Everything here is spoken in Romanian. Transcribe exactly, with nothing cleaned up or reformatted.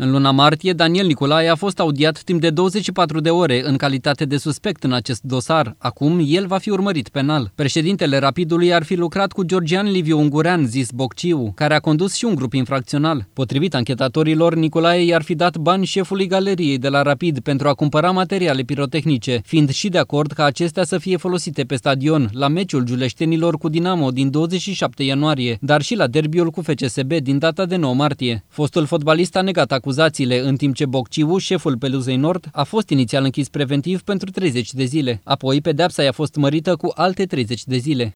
În luna martie, Daniel Nicolae a fost audiat timp de douăzeci și patru de ore în calitate de suspect în acest dosar. Acum, el va fi urmărit penal. Președintele Rapidului ar fi lucrat cu Georgian Liviu Ungurean, zis Bocciu, care a condus și un grup infracțional. Potrivit anchetatorilor, Nicolae i-ar fi dat bani șefului galeriei de la Rapid pentru a cumpăra materiale pirotehnice, fiind și de acord ca acestea să fie folosite pe stadion, la meciul giuleștenilor cu Dinamo din douăzeci și șapte ianuarie, dar și la derbiul cu F C S B din data de nouă martie. Fostul fotbalist a negat acuzațiile, în timp ce Bocciu, șeful Peluzei Nord, a fost inițial închis preventiv pentru treizeci de zile. Apoi, pedeapsa i-a fost mărită cu alte treizeci de zile.